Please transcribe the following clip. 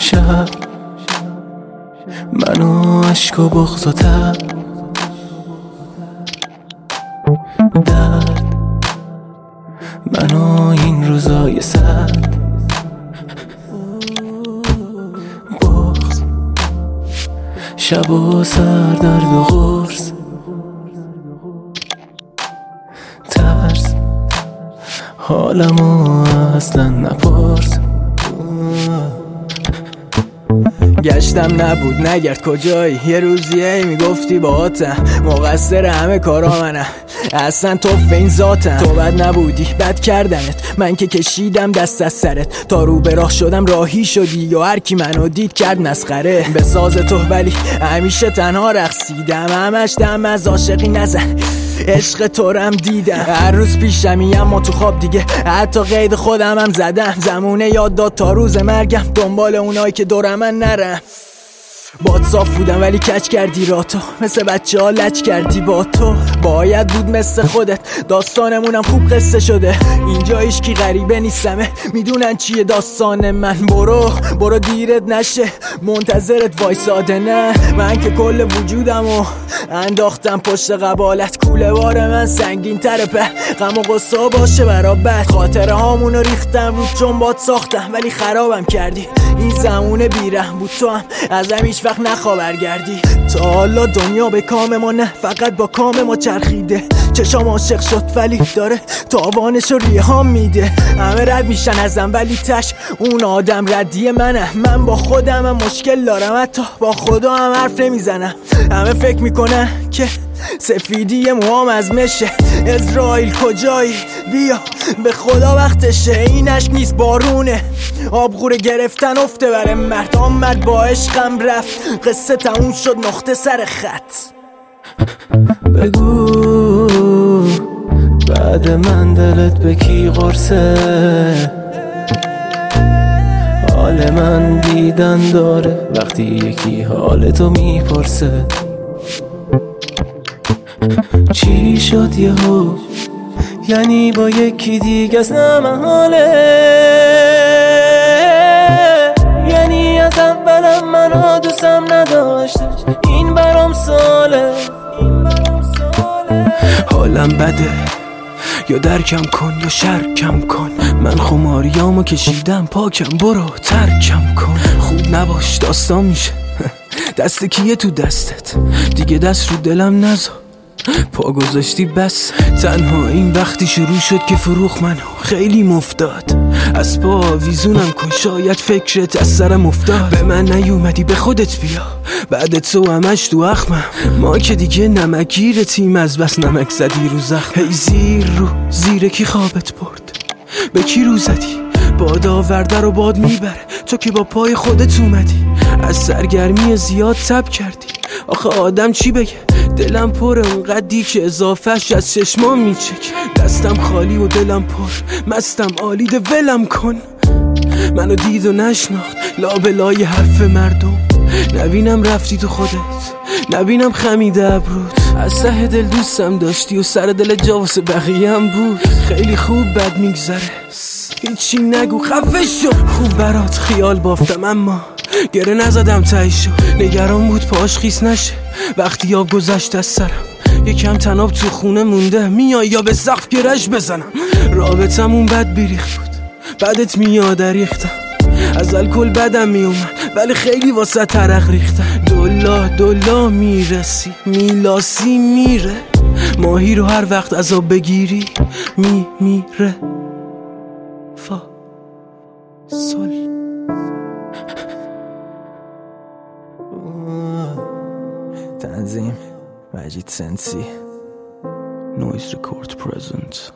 شب منو عشق و بغض و تب درد منو این روزای سرد بغض شب و سر درد و غرص ترس حالمو اصلا نپرس گشتم نبود نگرد کجایی یه روزیه میگفتی باهاتم مقصر همه کارا منم اصلا تو این ذاتم تو بد نبودی بد کردنت من که کشیدم دست از سرت تا رو به راه شدم راهی شدی یا هر کی منو دید کرد مسخره به ساز تو ولی همیشه تنها رقصیدم همش دم از عاشقی نزن عشق تو رم دیدم هر روز پیشمی اما تو خواب دیگه حتی قید خودم هم زدم زمونه یاد داد تا روز مرگم دنبال اونایی که دورم من نرم باد صاف بودم ولی کج کردی را تو مثل بچه ها لج کردی با تو باید بود مثل خودت داستانمونم خوب قصه شده اینجا هیچکی غریبه نیستمه میدونن چیه داستان من برو دیرت نشه منتظرت وایساده نه من که کل وجودمو انداختم پشت قبالت کوله بار من سنگین تره په غم و قصه باشه برابر خاطره هامونو ریختم رو چون باد ساختم ولی خرابم کردی این زمونه بیرحم بود تو هم ازم هیچ وقت نخوا برگردی تا حالا دنیا به کام ما نه فقط با کام ما چرخیده چشام عاشق شد ولی داره تاوانشو ریهام میده همه رد میشن ازم ولی تش اون آدم ردی منه من با خودم هم مشکل دارم حتی با خدا هم حرف نمیزنم همه فکر میکنن که سفیدی موام از مشه اسرائیل کجایی بیا به خدا وقتشه این عشق نیست بارونه آبغوره گرفتن افته بره مرد آمد با عشقم رفت قصه تموم شد نقطه سر خط بگو بعد من دلت به کی قرصه حال من دیدن داره وقتی یکی حالتو میپرسه چی شد یهو یعنی با یکی دیگه از نمحاله یعنی از اولم منو دوستم نداشته این برام ساله حالم بده یا درکم کن یا شرکم کن من خماریامو کشیدم پاکم برو ترکم کن خوب نباش داستان میشه دست کیه تو دستت دیگه دست رو دلم نذار پا گذاشتی بس تنها این وقتی شروع شد که فروخ منو خیلی مفتاد از پا ویزونم کن شاید فکرت از سرم افتاد به من نیومدی به خودت بیا بعد تو همش تو اخمم ما که دیگه نمکگیر تیم از بس نمک زدی رو زخم هی زیر کی خوابت برد به کی رو زدی باد آورده رو باد میبره تو که با پای خودت اومدی از سرگرمی زیاد تب کردی آخه آدم چی بگه دلم پر اونقدی که اضافهش از چشمام میچک دستم خالی و دلم پر مستم آلیده ولم کن منو دید و نشناخت لابلای حرف مردم نبینم رفتی تو خودت نبینم خمیده ابرود از ته دل دوستم داشتی و سر دل جا واسه بقیه هم بود خیلی خوب بد میگذره هیچی نگو خفه شو خوب برات خیال بافتم اما گره نزدم تایشو نگران بود پاش خیس نشه وقتی آب گذشت از سرم یکم تناب تو خونه مونده میای یا به سقف گرش بزنم رابطمون بد بیریخت بود بعدت میاد ریختم از الکل بدم میومد ولی خیلی واسه ترق ریختم دولا میرسی میلاسی میره ماهی رو هر وقت از آب بگیری میره فا سل تنظیم مجید سنسی نویز رکورد پرزنت